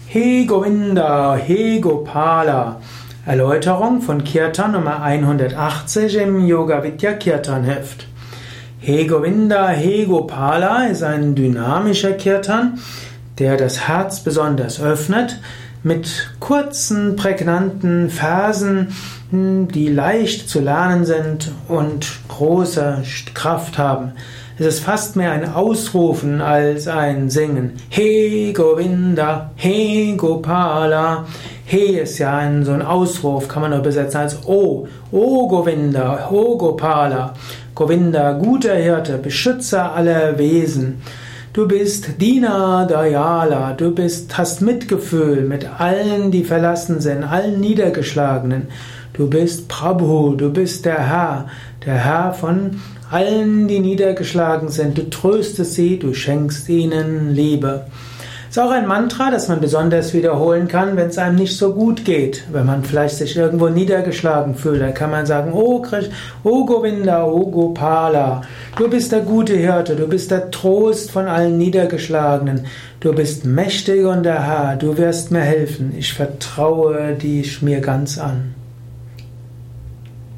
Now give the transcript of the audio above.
He Govinda, He Gopala. Erläuterung von Kirtan Nummer 180 im Yoga Vidya Kirtan Heft. He Govinda, He Gopala ist ein dynamischer Kirtan, der das Herz besonders öffnet, mit kurzen, prägnanten Versen, die leicht zu lernen sind und große Kraft haben. Es ist fast mehr ein Ausrufen als ein Singen. He Govinda, He Gopala. He ist ja so ein Ausruf, kann man nur übersetzen als O. O Govinda, O Gopala. Govinda, guter Hirte, Beschützer aller Wesen. Du bist Dina Dayala, hast Mitgefühl mit allen, die verlassen sind, allen Niedergeschlagenen. Du bist Prabhu, du bist der Herr von allen, die niedergeschlagen sind. Du tröstest sie, du schenkst ihnen Liebe. Ist auch ein Mantra, das man besonders wiederholen kann, wenn es einem nicht so gut geht. Wenn man vielleicht sich irgendwo niedergeschlagen fühlt, dann kann man sagen, O Govinda, O Gopala, du bist der gute Hirte, du bist der Trost von allen Niedergeschlagenen, du bist mächtig und der Herr, du wirst mir helfen, ich vertraue dich mir ganz an.